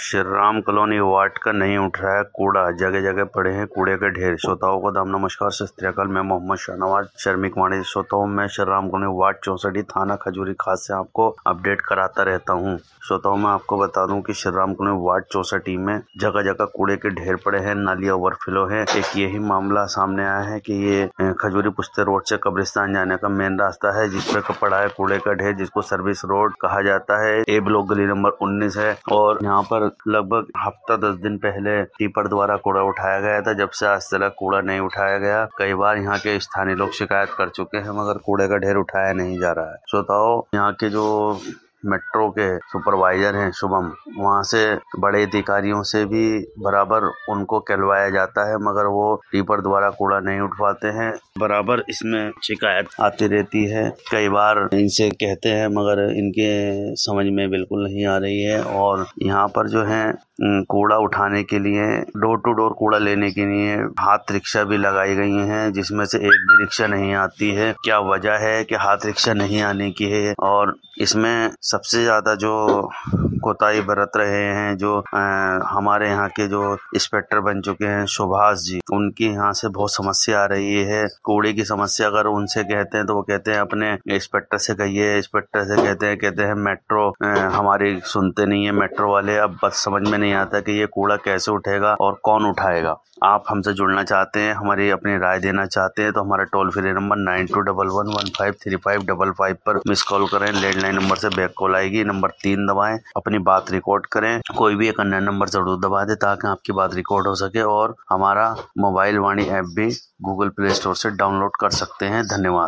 Shri Ram colony ward का नहीं उठ रहा है कूड़ा, जगह जगह पड़े हैं कूड़े के ढेर। श्रोताओं को दाम नमस्कार, सत श्री अकाल। मैं मोहम्मद शाहनवाज श्रमिक वाणी श्रोताओं में श्री राम कॉलोनी वार्ड 64 थाना खजूरी खास से आपको अपडेट कराता रहता हूं। श्रोताओं मैं आपको बता दूं कि श्री राम कॉलोनी वार्ड 64 में जगह जगह कूड़े के ढेर पड़े हैं, नाली ओवरफ्लो है। एक यही मामला सामने आया है कि ये खजूरी पुश्ते रोड से कब्रिस्तान जाने का मेन रास्ता है, जिसपे पड़ा है कूड़े का ढेर, जिसको सर्विस रोड कहा जाता है। ए ब्लॉक गली नंबर 19 है और यहाँ पर लगभग हफ्ता 10 दिन पहले टिपर द्वारा कूड़ा उठाया गया था। जब से आज तक कूड़ा नहीं उठाया गया। कई बार यहाँ के स्थानीय लोग शिकायत कर चुके हैं, मगर कूड़े का ढेर उठाया नहीं जा रहा है। श्रोताओं, यहाँ के जो मेट्रो के सुपरवाइजर हैं शुभम, वहाँ से बड़े अधिकारियों से भी बराबर उनको कहलवाया जाता है, मगर वो टिपर द्वारा कूड़ा नहीं उठवाते हैं। बराबर इसमें शिकायत आती रहती है। कई बार इनसे कहते हैं मगर इनके समझ में बिल्कुल नहीं आ रही है। और यहाँ पर जो है कूड़ा उठाने के लिए, डोर टू डोर कूड़ा लेने के लिए हाथ रिक्शा भी लगाई गई हैं, जिसमें से एक भी रिक्शा नहीं आती है। क्या वजह है कि हाथ रिक्शा नहीं आने की है? और इसमें सबसे ज्यादा जो कोताही बरत रहे हैं जो हमारे यहाँ के जो इंस्पेक्टर बन चुके हैं सुभाष जी, उनकी यहाँ से बहुत समस्या आ रही है। कूड़े की समस्या अगर उनसे कहते हैं तो वो कहते हैं अपने इंस्पेक्टर से कहिए। इंस्पेक्टर से कहते हैं मेट्रो हमारी सुनते नहीं है मेट्रो वाले। अब बस समझ में नहीं आता कि ये कूड़ा कैसे उठेगा और कौन उठाएगा। आप हमसे जुड़ना चाहते हैं, हमारी अपनी राय देना चाहते हैं तो हमारा टोल फ्री नंबर 9211153555 पर मिस कॉल करें। लैंडलाइन नंबर से बैक कॉल आएगी, नंबर 3 दबाएं, अपनी बात रिकॉर्ड करें। कोई भी एक अन्य नंबर जरूर दबा दे ताकि आपकी बात रिकॉर्ड हो सके। और हमारा मोबाइल वाणी ऐप भी गूगल प्ले स्टोर से डाउनलोड कर सकते हैं। धन्यवाद।